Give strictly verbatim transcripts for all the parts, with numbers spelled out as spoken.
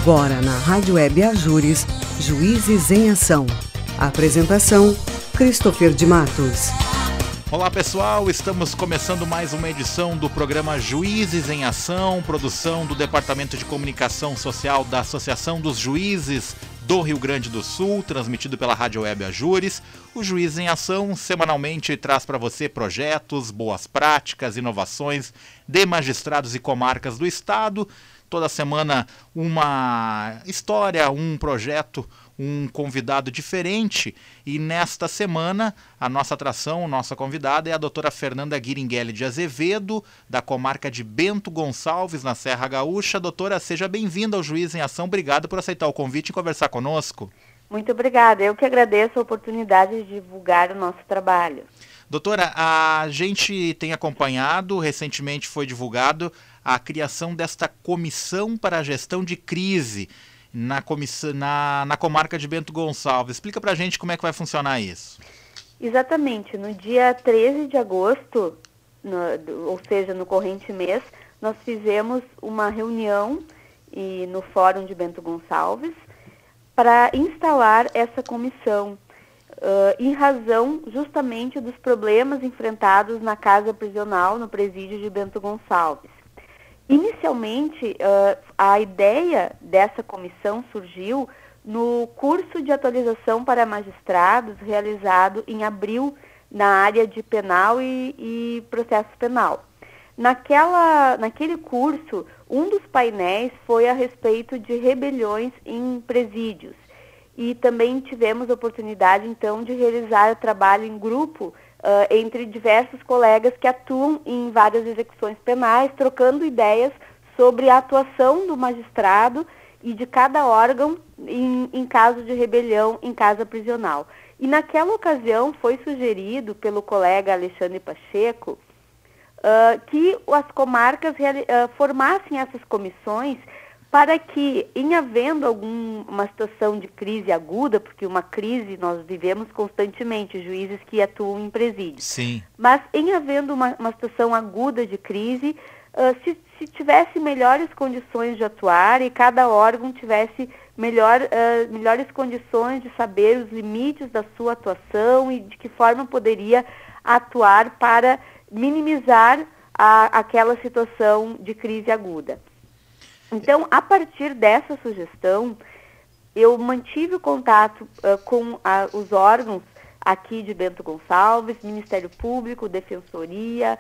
Agora na Rádio Web Ajures, Juízes em Ação. Apresentação, Christopher de Matos. Olá pessoal, estamos começando mais uma edição do programa Juízes em Ação, produção do Departamento de Comunicação Social da Associação dos Juízes do Rio Grande do Sul, transmitido pela Rádio Web Ajures. O Juízes em Ação semanalmente traz para você projetos, boas práticas, inovações de magistrados e comarcas do Estado. Toda semana uma história, um projeto, um convidado diferente. E nesta semana a nossa atração, nossa convidada é a doutora Fernanda Guiringuelli de Azevedo, da comarca de Bento Gonçalves, na Serra Gaúcha. Doutora, seja bem-vinda ao Juízes em Ação. Obrigado por aceitar o convite e conversar conosco. Muito obrigada. Eu que agradeço a oportunidade de divulgar o nosso trabalho. Doutora, a gente tem acompanhado, recentemente foi divulgado a criação desta comissão para a gestão de crise na, comissão, na, na comarca de Bento Gonçalves. Explica pra gente como é que vai funcionar isso. Exatamente. No dia treze de agosto, no, ou seja, no corrente mês, nós fizemos uma reunião e, no Fórum de Bento Gonçalves para instalar essa comissão, uh, em razão justamente dos problemas enfrentados na casa prisional, no presídio de Bento Gonçalves. Inicialmente, uh, a ideia dessa comissão surgiu no curso de atualização para magistrados realizado em abril na área de penal e, e processo penal. Naquela, naquele curso, um dos painéis foi a respeito de rebeliões em presídios. E também tivemos a oportunidade, então, de realizar o trabalho em grupo Uh, entre diversos colegas que atuam em várias execuções penais, trocando ideias sobre a atuação do magistrado e de cada órgão em, em caso de rebelião em casa prisional. E naquela ocasião foi sugerido pelo colega Alexandre Pacheco uh, que as comarcas uh, formassem essas comissões para que, em havendo alguma situação de crise aguda, porque uma crise nós vivemos constantemente, juízes que atuam em presídio. Sim. Mas em havendo uma, uma situação aguda de crise, uh, se, se tivesse melhores condições de atuar e cada órgão tivesse melhor, uh, melhores condições de saber os limites da sua atuação e de que forma poderia atuar para minimizar a, aquela situação de crise aguda. Então, a partir dessa sugestão, eu mantive o contato uh, com a, os órgãos aqui de Bento Gonçalves, Ministério Público, Defensoria,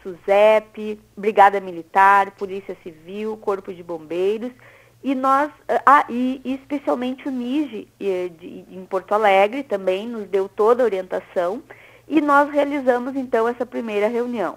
SUSEP, Brigada Militar, Polícia Civil, Corpo de Bombeiros, e nós, uh, ah, e, e especialmente o NIGE uh, de, em Porto Alegre também nos deu toda a orientação, e nós realizamos então essa primeira reunião.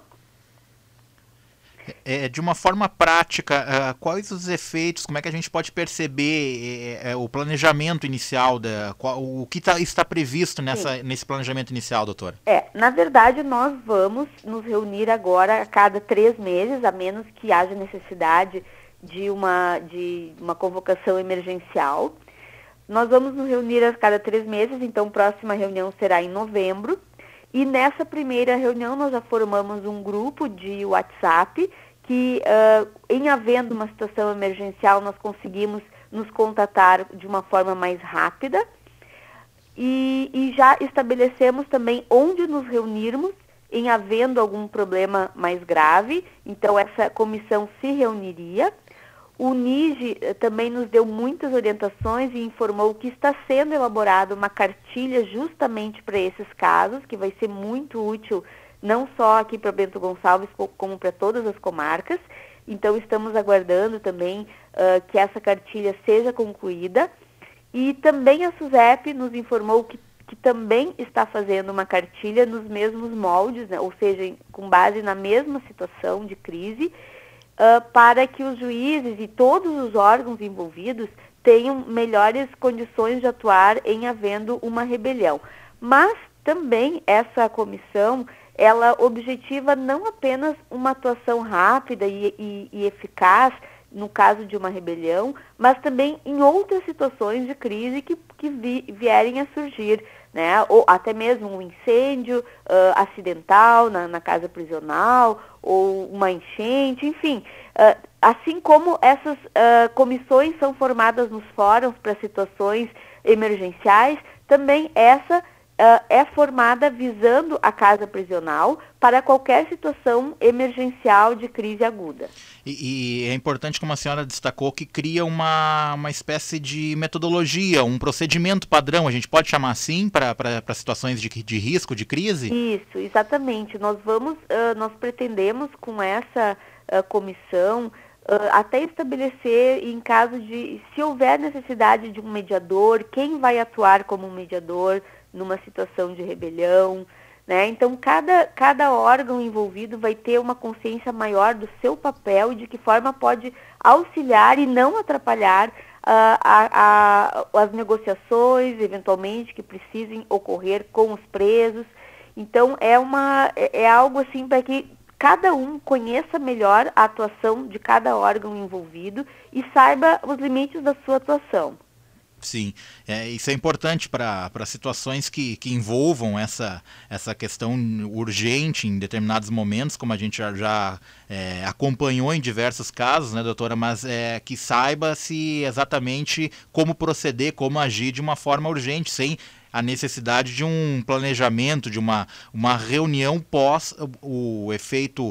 É, de uma forma prática, uh, quais os efeitos, como é que a gente pode perceber é, é, o planejamento inicial, da, qual, o que tá, está previsto nessa, nesse planejamento inicial, doutora? É, na verdade, nós vamos nos reunir agora a cada três meses, a menos que haja necessidade de uma, de uma convocação emergencial. Nós vamos nos reunir a cada três meses, então a próxima reunião será em novembro. E nessa primeira reunião nós já formamos um grupo de WhatsApp que, uh, em havendo uma situação emergencial, nós conseguimos nos contatar de uma forma mais rápida. E, e já estabelecemos também onde nos reunirmos em havendo algum problema mais grave. Então essa comissão se reuniria. O NIGE também nos deu muitas orientações e informou que está sendo elaborada uma cartilha justamente para esses casos, que vai ser muito útil não só aqui para Bento Gonçalves, como para todas as comarcas. Então estamos aguardando também uh, que essa cartilha seja concluída. E também a SUSEP nos informou que, que também está fazendo uma cartilha nos mesmos moldes, né, ou seja, com base na mesma situação de crise, Uh, para que os juízes e todos os órgãos envolvidos tenham melhores condições de atuar em havendo uma rebelião. Mas também essa comissão, ela objetiva não apenas uma atuação rápida e, e, e eficaz no caso de uma rebelião, mas também em outras situações de crise que, que vi, vierem a surgir né? Ou até mesmo um incêndio uh, acidental na, na casa prisional, ou uma enchente, enfim. Uh, assim como essas uh, comissões são formadas nos fóruns para situações emergenciais, também essa uh, é formada visando a casa prisional para qualquer situação emergencial de crise aguda. E, e é importante, como a senhora destacou, que cria uma, uma espécie de metodologia, um procedimento padrão, a gente pode chamar assim, para situações de, de risco, de crise? Isso, exatamente. Nós vamos, uh, nós pretendemos com essa uh, comissão uh, até estabelecer, em caso de, se houver necessidade de um mediador, quem vai atuar como um mediador numa situação de rebelião, né? Então, cada, cada órgão envolvido vai ter uma consciência maior do seu papel e de que forma pode auxiliar e não atrapalhar uh, a, a, as negociações, eventualmente, que precisem ocorrer com os presos. Então, é, uma, é, é algo assim para que cada um conheça melhor a atuação de cada órgão envolvido e saiba os limites da sua atuação. Sim, é, isso é importante para situações que, que envolvam essa, essa questão urgente em determinados momentos, como a gente já, já é, acompanhou em diversos casos, né, doutora? Mas é, que saiba-se exatamente como proceder, como agir de uma forma urgente, sem a necessidade de um planejamento, de uma, uma reunião pós o, o efeito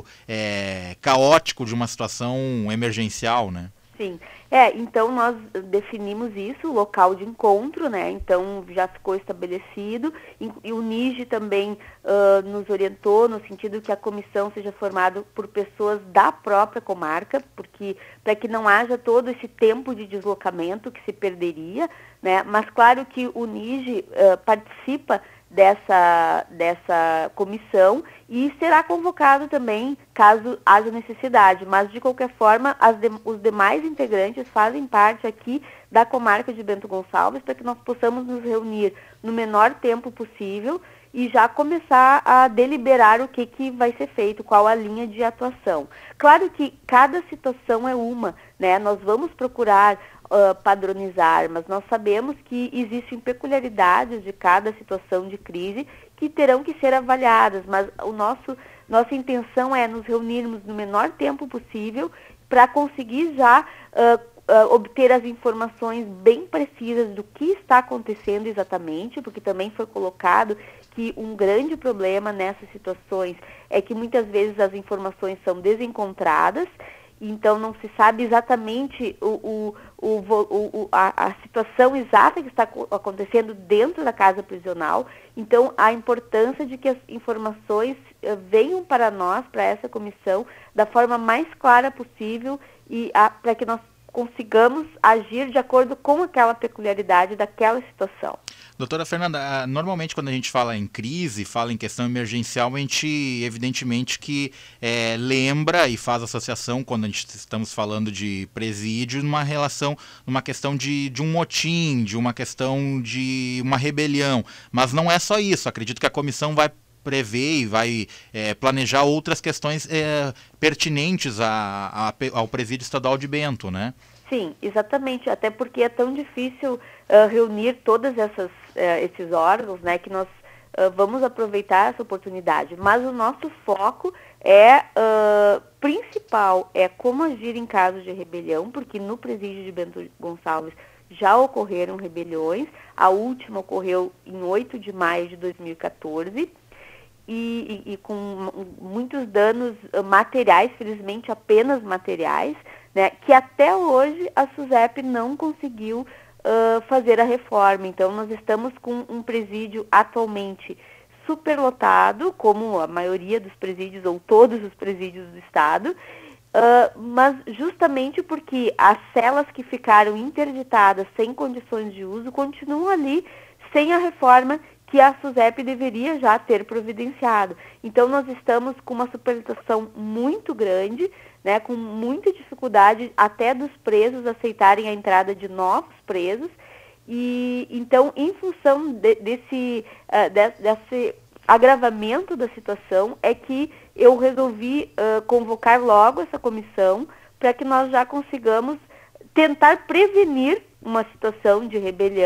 é, caótico de uma situação emergencial, né? Sim, é, então nós definimos isso, o local de encontro, né, então já ficou estabelecido, e, e o N I G também uh, nos orientou no sentido que a comissão seja formada por pessoas da própria comarca, porque para que não haja todo esse tempo de deslocamento que se perderia, né, mas claro que o N I G uh, participa dessa, dessa comissão e será convocado também caso haja necessidade, mas de qualquer forma as de, os demais integrantes fazem parte aqui da comarca de Bento Gonçalves para que nós possamos nos reunir no menor tempo possível e já começar a deliberar o que, que vai ser feito, qual a linha de atuação. Claro que cada situação é uma, né? Nós vamos procurar Uh, padronizar, mas nós sabemos que existem peculiaridades de cada situação de crise que terão que ser avaliadas, mas o nosso, nossa intenção é nos reunirmos no menor tempo possível para conseguir já uh, uh, obter as informações bem precisas do que está acontecendo exatamente, porque também foi colocado que um grande problema nessas situações é que muitas vezes as informações são desencontradas. Então, não se sabe exatamente o, o, o, o, a, a situação exata que está acontecendo dentro da casa prisional. Então, a importância de que as informações uh, venham para nós, para essa comissão, da forma mais clara possível e para que nós consigamos agir de acordo com aquela peculiaridade daquela situação. Doutora Fernanda, normalmente quando a gente fala em crise, fala em questão emergencial, a gente evidentemente que é, lembra e faz associação quando a gente estamos falando de presídio, numa relação, numa questão de, de um motim, de uma questão de uma rebelião. Mas não é só isso, acredito que a comissão vai prever e vai é, planejar outras questões é, pertinentes a, a, ao presídio estadual de Bento, né? Sim, exatamente, até porque é tão difícil uh, reunir todos essas, uh, esses órgãos, né, que nós uh, vamos aproveitar essa oportunidade. Mas o nosso foco é, uh, principal, é como agir em casos de rebelião, porque no presídio de Bento Gonçalves já ocorreram rebeliões, a última ocorreu em oito de maio de dois mil e quatorze, e, e, e com muitos danos materiais, felizmente apenas materiais, né, que até hoje a SUSEP não conseguiu uh, fazer a reforma. Então, nós estamos com um presídio atualmente superlotado, como a maioria dos presídios ou todos os presídios do estado, uh, mas justamente porque as celas que ficaram interditadas sem condições de uso continuam ali sem a reforma que a SUSEP deveria já ter providenciado. Então, nós estamos com uma superlotação muito grande, né, com muita dificuldade até dos presos aceitarem a entrada de novos presos. E então, em função de, desse, uh, de, desse agravamento da situação, é que eu resolvi uh, convocar logo essa comissão para que nós já consigamos tentar prevenir uma situação de rebelião,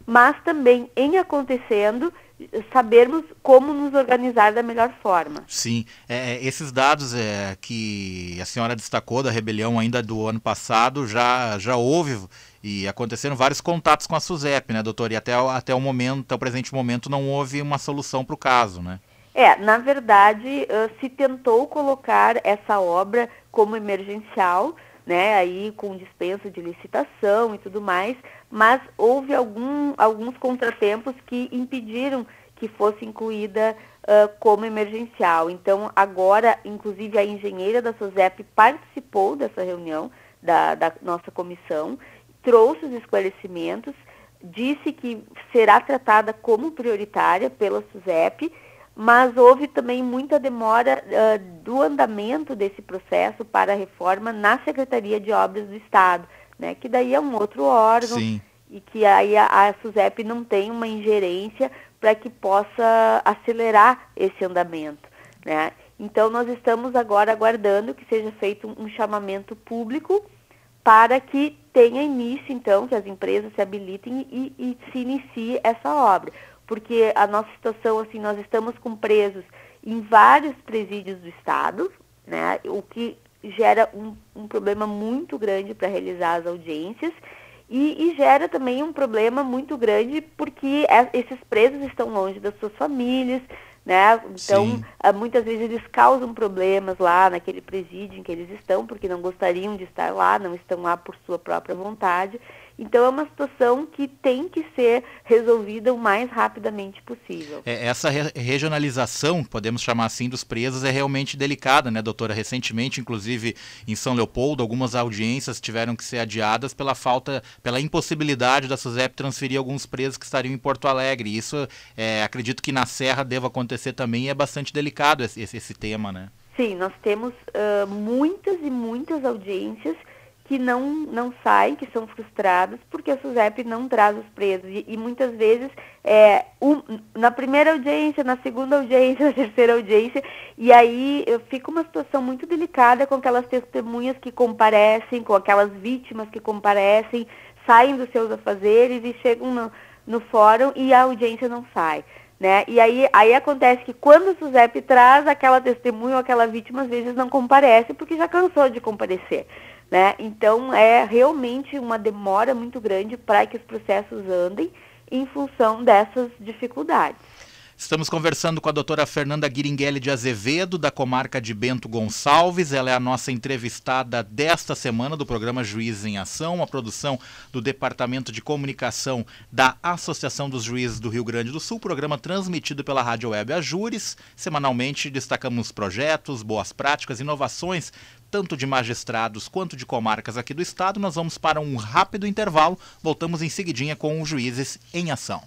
mas também, em acontecendo, sabermos como nos organizar da melhor forma. Sim, é, esses dados é, que a senhora destacou da rebelião ainda do ano passado, já, já houve e aconteceram vários contatos com a SUSEP, né, doutor? E até, até o momento, até o presente momento, não houve uma solução para o caso, né? É, na verdade, uh, se tentou colocar essa obra como emergencial, né, aí com dispensa de licitação e tudo mais, mas houve algum, alguns contratempos que impediram que fosse incluída uh, como emergencial. Então, agora, inclusive, a engenheira da SUSEP participou dessa reunião da, da nossa comissão, trouxe os esclarecimentos, disse que será tratada como prioritária pela SUSEP, mas houve também muita demora uh, do andamento desse processo para a reforma na Secretaria de Obras do Estado, né, que daí é um outro órgão. Sim. E que aí a, a SUSEP não tem uma ingerência para que possa acelerar esse andamento, né? Então, nós estamos agora aguardando que seja feito um, um chamamento público para que tenha início, então, que as empresas se habilitem e, e se inicie essa obra. Porque a nossa situação, assim, nós estamos com presos em vários presídios do Estado, né? O que gera um, um problema muito grande para realizar as audiências. E, e gera também um problema muito grande porque é, esses presos estão longe das suas famílias, né? Então, ah, muitas vezes eles causam problemas lá naquele presídio em que eles estão, porque não gostariam de estar lá, não estão lá por sua própria vontade. Então, é uma situação que tem que ser resolvida o mais rapidamente possível. É, essa re regionalização, podemos chamar assim, dos presos é realmente delicada, né, doutora? Recentemente, inclusive, em São Leopoldo, algumas audiências tiveram que ser adiadas pela falta, pela impossibilidade da SUSEP transferir alguns presos que estariam em Porto Alegre. Isso, é, acredito que na Serra deva acontecer também, e é bastante delicado esse, esse, esse tema, né? Sim, nós temos uh, muitas e muitas audiências que não, não saem, que são frustradas, porque a SUSEP não traz os presos. E, e muitas vezes, é, um, na primeira audiência, na segunda audiência, na terceira audiência, e aí fica uma situação muito delicada com aquelas testemunhas que comparecem, com aquelas vítimas que comparecem, saem dos seus afazeres e chegam no, no fórum e a audiência não sai. Né? E aí, aí acontece que quando a SUSEP traz aquela testemunha ou aquela vítima, às vezes não comparece, porque já cansou de comparecer. Né? Então, é realmente uma demora muito grande para que os processos andem em função dessas dificuldades. Estamos conversando com a doutora Fernanda Guiringhelli de Azevedo, da comarca de Bento Gonçalves. Ela é a nossa entrevistada desta semana do programa Juízes em Ação, uma produção do Departamento de Comunicação da Associação dos Juízes do Rio Grande do Sul, programa transmitido pela Rádio Web Ajures. Semanalmente destacamos projetos, boas práticas, inovações, tanto de magistrados quanto de comarcas aqui do estado. Nós vamos para um rápido intervalo, voltamos em seguidinha com os Juízes em Ação.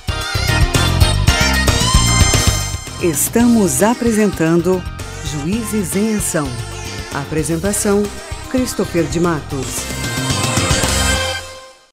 Estamos apresentando Juízes em Ação. Apresentação, Christopher de Matos.